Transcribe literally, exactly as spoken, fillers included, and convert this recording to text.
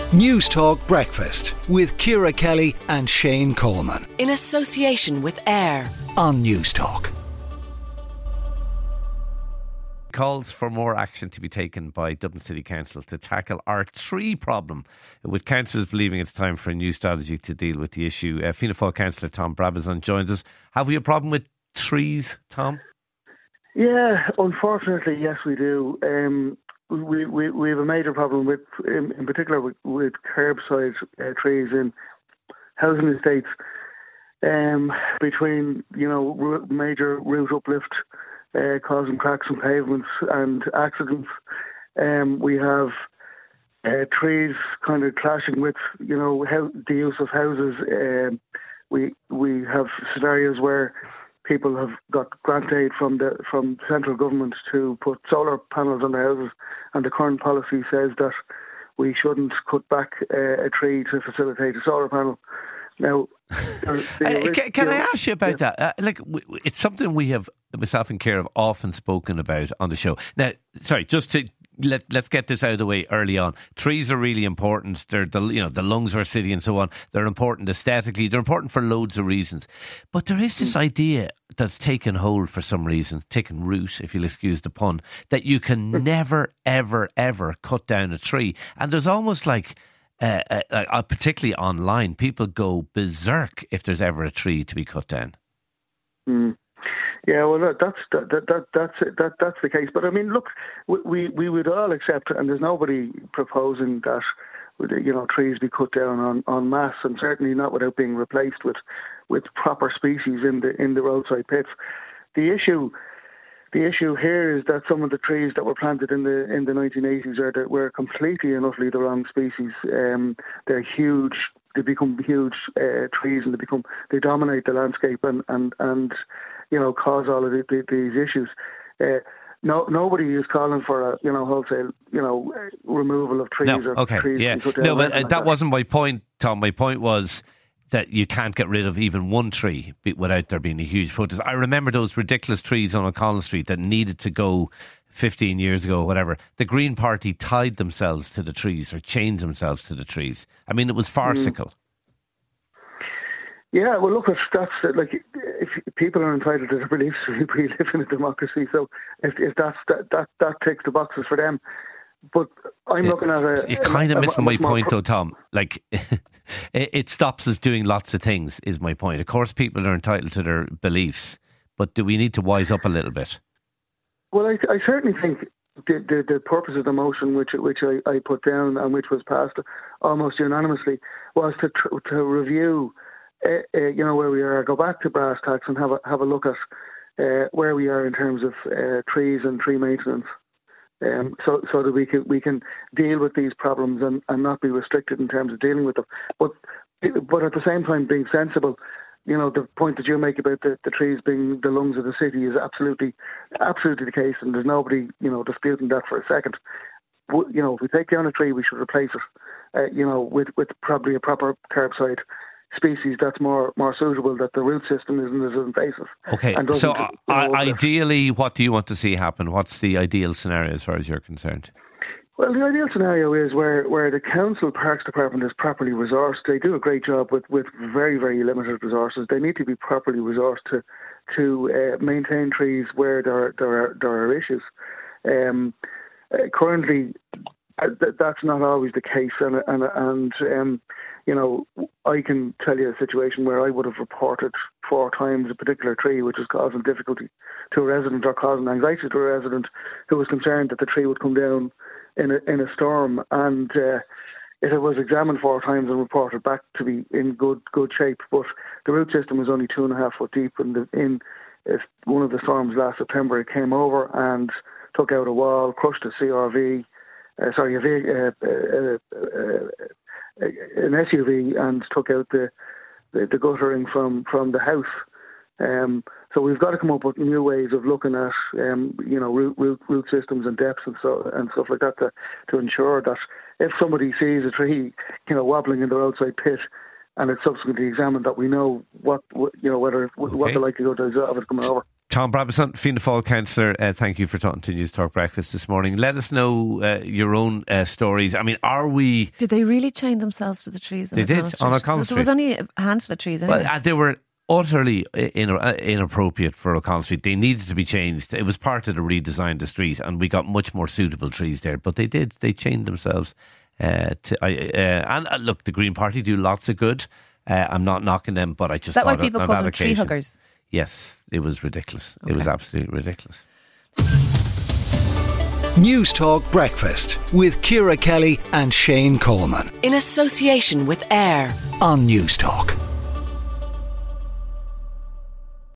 News Talk Breakfast with Ciara Kelly and Shane Coleman. In association with AIR on News Talk. Calls for more action to be taken by Dublin City Council to tackle our tree problem, with councillors believing it's time for a new strategy to deal with the issue. Uh, Fianna Fáil councillor Tom Brabazon joins us. Have we a problem with trees, Tom? Yeah, unfortunately, yes, we do. Um, we, we we have a major problem with, in, in particular, with, with curbside uh, trees in housing estates. Um, between you know r- major root uplift uh, causing cracks in pavements and accidents, um, we have uh, trees kind of clashing with you know how, the use of houses. Um, we we have scenarios where people have got grant aid from the from central government to put solar panels on their houses, and the current policy says that we shouldn't cut back uh, a tree to facilitate a solar panel. Now, the, the, uh, can, can the, I ask you about yeah. that? Uh, like, w- it's something we have, myself and Ciara, have often spoken about on the show. Now, sorry, just to let let's get this out of the way early on. Trees are really important. They're the you know the lungs of our city and so on. They're important aesthetically. They're important for loads of reasons. But there is this idea that's taken hold for some reason, taken root, if you'll excuse the pun, that you can never, ever, ever cut down a tree. And there's almost like, uh, uh, uh, particularly online, people go berserk if there's ever a tree to be cut down. Mm. Yeah, well, that, that's that, that, that that's that that's the case. But I mean, look, we we would all accept, and there's nobody proposing that you know trees be cut down on, en masse, and certainly not without being replaced with with proper species in the in the roadside pits. The issue. The issue here is that some of the trees that were planted in the in the nineteen eighties are that were completely and utterly the wrong species. Um, they're huge. They become huge uh, trees, and they become they dominate the landscape and and, and you know cause all of the, the, these issues. Uh, no, nobody is calling for a you know wholesale you know removal of trees. No, or okay, trees yeah, no, but uh, that, that wasn't my point, Tom. My point was that you can't get rid of even one tree without there being a huge protest. I remember those ridiculous trees on O'Connell Street that needed to go fifteen years ago or whatever. The Green Party tied themselves to the trees or chained themselves to the trees. I mean, it was farcical. Mm. Yeah, well, look, that's like if people are entitled to their beliefs, we live in a democracy. So if, if that's that, that that ticks the boxes for them. But I'm yeah, looking at a... You're kind of missing my point, pro- though, Tom. Like, it, it stops us doing lots of things, is my point. Of course, people are entitled to their beliefs, but do we need to wise up a little bit? Well, I, I certainly think the, the, the purpose of the motion, which which I, I put down and which was passed almost unanimously, was to tr- to review, uh, uh, you know, where we are, go back to brass tacks and have a, have a look at uh, where we are in terms of uh, trees and tree maintenance. Um, so, so that we can we can deal with these problems and, and not be restricted in terms of dealing with them. But but at the same time, being sensible. You know, the point that you make about the, the trees being the lungs of the city is absolutely absolutely the case, and there's nobody you know disputing that for a second. You know, if we take down a tree, we should replace it. Uh, you know, with with probably a proper curbside species that's more more suitable, that the root system isn't as invasive. Okay, so uh, you know, ideally, what do you want to see happen? What's the ideal scenario as far as you're concerned? Well, the ideal scenario is where, where the council parks department is properly resourced. They do a great job with, with very, very limited resources. They need to be properly resourced to to uh, maintain trees where there there are, there are issues. Um, uh, currently, uh, th- that's not always the case, and and and um, you know, I can tell you a situation where I would have reported four times a particular tree which was causing difficulty to a resident or causing anxiety to a resident who was concerned that the tree would come down in a, in a storm, and uh, it was examined four times and reported back to be in good good shape. But the root system was only two and a half foot deep, and in, in if one of the storms last September, it came over and took out a wall, crushed a C R V, uh, sorry, a, v, uh, uh, uh, uh, an S U V, and took out the the, the guttering from, from the house. Um, so we've got to come up with new ways of looking at, um, you know, root, root, root systems and depths and so and stuff like that to, to ensure that if somebody sees a tree, you know, wobbling in the roadside pit, and it's subsequently examined, that we know what, what you know whether okay. what the likelihood is of it coming over. Tom Brabazon, Fianna Fáil councillor, uh, thank you for talking to News Talk Breakfast this morning. Let us know uh, your own uh, stories. I mean, are we... Did they really chain themselves to the trees? They did, on O'Connell Street. There was only a handful of trees anyway. Well, uh, they were utterly in, uh, inappropriate for O'Connell Street. They needed to be changed. It was part of the redesign of the street, and we got much more suitable trees there. But they did. They chained themselves uh, to... Uh, uh, and uh, look, the Green Party do lots of good. Uh, I'm not knocking them, but I just... Is that why thought people on call that them occasion, tree huggers? Yes, it was ridiculous. Okay. It was absolutely ridiculous. News Talk Breakfast with Ciara Kelly and Shane Coleman. In association with AIR On News Talk.